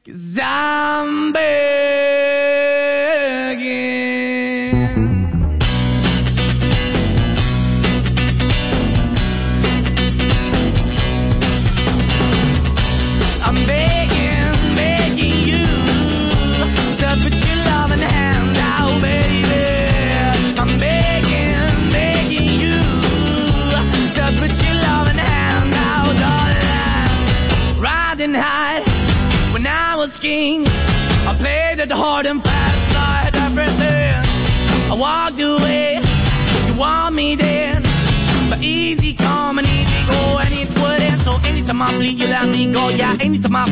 'Cause I'm begging. I'm begging, begging you to put your loving hand out, baby. I'm begging, begging you to put your loving hand out, darling. Riding high when I was king, I played it hard and fast, I had everything. I walked away, you want me then, but easy come and easy go, and it wouldn't. So anytime I bleed, you let me go. Yeah, anytime I